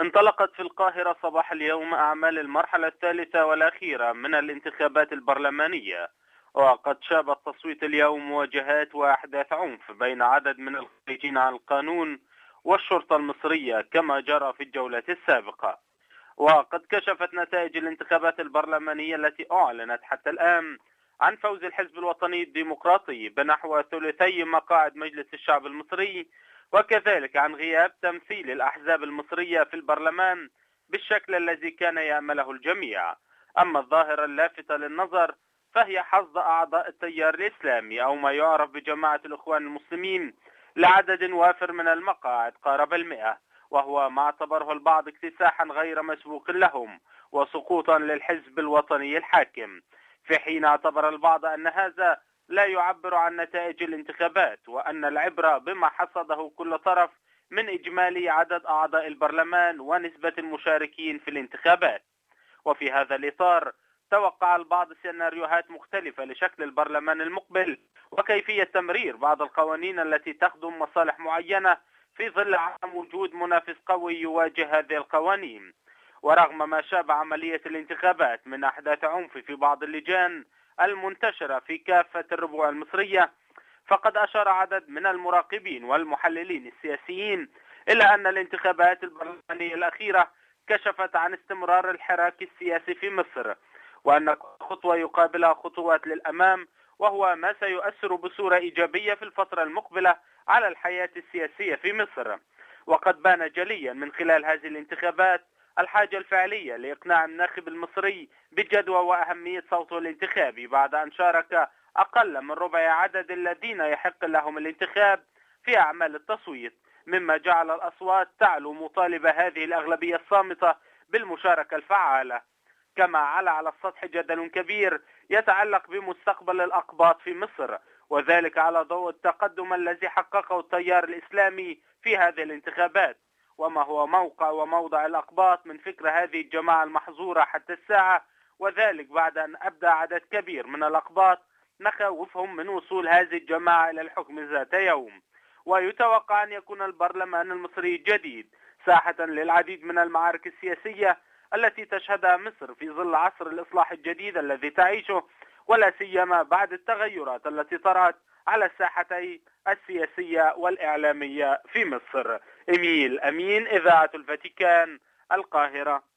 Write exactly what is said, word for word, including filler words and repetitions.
انطلقت في القاهرة صباح اليوم أعمال المرحلة الثالثة والأخيرة من الانتخابات البرلمانية، وقد شاب التصويت اليوم مواجهات وأحداث عنف بين عدد من الخارجين عن القانون والشرطة المصرية كما جرى في الجولة السابقة. وقد كشفت نتائج الانتخابات البرلمانية التي أعلنت حتى الآن عن فوز الحزب الوطني الديمقراطي بنحو ثلثي مقاعد مجلس الشعب المصري، وكذلك عن غياب تمثيل الأحزاب المصرية في البرلمان بالشكل الذي كان يأمله الجميع. أما الظاهرة اللافتة للنظر فهي حصد أعضاء التيار الإسلامي أو ما يعرف بجماعة الإخوان المسلمين لعدد وافر من المقاعد قارب المئة، وهو ما اعتبره البعض اكتساحا غير مسبوق لهم وسقوطا للحزب الوطني الحاكم، في حين اعتبر البعض أن هذا لا يعبر عن نتائج الانتخابات، وأن العبرة بما حصده كل طرف من إجمالي عدد أعضاء البرلمان ونسبة المشاركين في الانتخابات. وفي هذا الإطار توقع البعض سيناريوهات مختلفة لشكل البرلمان المقبل وكيفية تمرير بعض القوانين التي تخدم مصالح معينة في ظل عدم وجود منافس قوي يواجه هذه القوانين. ورغم ما شاب عملية الانتخابات من أحداث عنف في بعض اللجان المنتشرة في كافة الربوع المصرية، فقد أشار عدد من المراقبين والمحللين السياسيين إلى أن الانتخابات البرلمانية الأخيرة كشفت عن استمرار الحراك السياسي في مصر، وأن خطوة يقابلها خطوات للأمام، وهو ما سيؤثر بصورة إيجابية في الفترة المقبلة على الحياة السياسية في مصر. وقد بان جليا من خلال هذه الانتخابات الحاجة الفعلية لإقناع الناخب المصري بجدوى وأهمية صوته الانتخابي بعد أن شارك أقل من ربع عدد الذين يحق لهم الانتخاب في أعمال التصويت، مما جعل الأصوات تعلو مطالبة هذه الأغلبية الصامتة بالمشاركة الفعالة. كما علا على السطح جدل كبير يتعلق بمستقبل الأقباط في مصر، وذلك على ضوء التقدم الذي حققه التيار الإسلامي في هذه الانتخابات، وما هو موقع وموضع الأقباط من فكر هذه الجماعة المحظورة حتى الساعة، وذلك بعد أن أبدى عدد كبير من الأقباط مخاوفهم من وصول هذه الجماعة إلى الحكم ذات يوم. ويتوقع أن يكون البرلمان المصري الجديد ساحة للعديد من المعارك السياسية التي تشهدها مصر في ظل عصر الإصلاح الجديد الذي تعيشه، ولا سيما بعد التغيرات التي طرأت على الساحتين السياسية والإعلامية في مصر. إميل أمين، إذاعة الفاتيكان، القاهرة.